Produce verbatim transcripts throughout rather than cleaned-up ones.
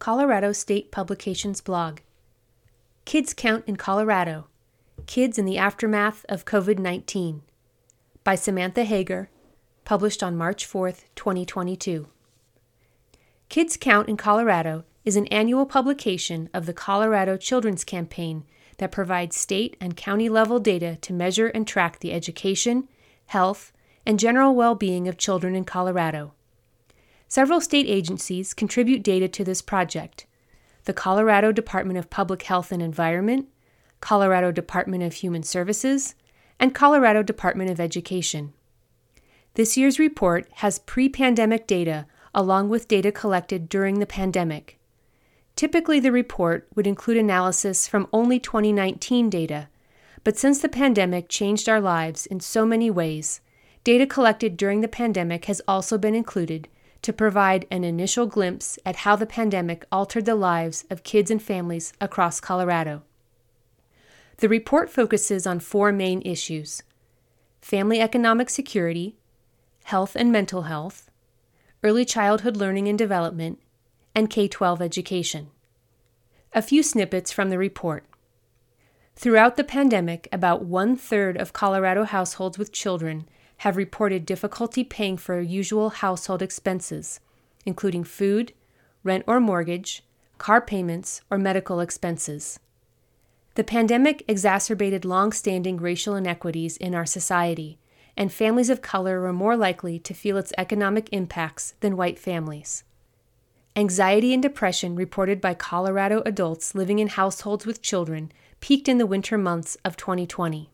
Colorado State Publications blog. Kids Count in Colorado: Kids in the Aftermath of COVID nineteen by Samantha Hager, published on March fourth, twenty twenty-two. Kids Count in Colorado is an annual publication of the Colorado Children's Campaign that provides state and county-level data to measure and track the education, health, and general well-being of children in Colorado. Several state agencies contribute data to this project: the Colorado Department of Public Health and Environment, Colorado Department of Human Services, and Colorado Department of Education. This year's report has pre-pandemic data along with data collected during the pandemic. Typically, the report would include analysis from only twenty nineteen data, but since the pandemic changed our lives in so many ways, data collected during the pandemic has also been included to provide an initial glimpse at how the pandemic altered the lives of kids and families across Colorado. The report focuses on four main issues: family economic security, health and mental health, early childhood learning and development, and K through twelve education. A few snippets from the report. Throughout the pandemic, about one-third of Colorado households with children have reported difficulty paying for usual household expenses, including food, rent or mortgage, car payments, or medical expenses. The pandemic exacerbated long-standing racial inequities in our society, and families of color were more likely to feel its economic impacts than white families. Anxiety and depression reported by Colorado adults living in households with children peaked in the winter months of twenty twenty.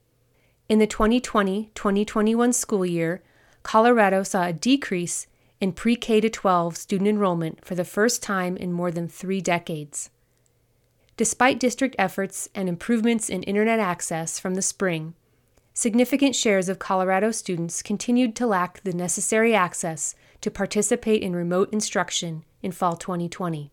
In the twenty twenty twenty twenty-one school year, Colorado saw a decrease in pre-K to twelve student enrollment for the first time in more than three decades. Despite district efforts and improvements in internet access from the spring, significant shares of Colorado students continued to lack the necessary access to participate in remote instruction in fall twenty twenty.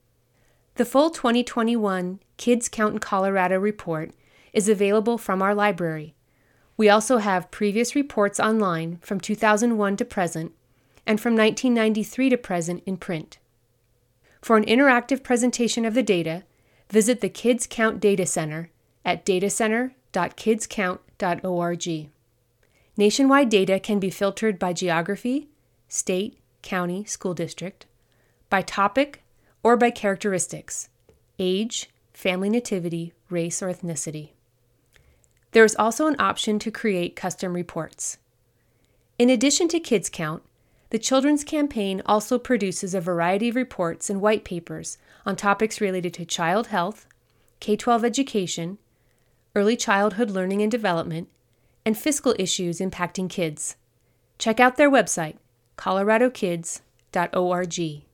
The full twenty twenty-one Kids Count in Colorado report is available from our library. We also have previous reports online from two thousand one to present and from nineteen ninety-three to present in print. For an interactive presentation of the data, visit the Kids Count Data Center at datacenter dot kids count dot org. Nationwide data can be filtered by geography, state, county, school district, by topic, or by characteristics: age, family nativity, race, or ethnicity. There is also an option to create custom reports. In addition to Kids Count, the Children's Campaign also produces a variety of reports and white papers on topics related to child health, K through twelve education, early childhood learning and development, and fiscal issues impacting kids. Check out their website, colorado kids dot org.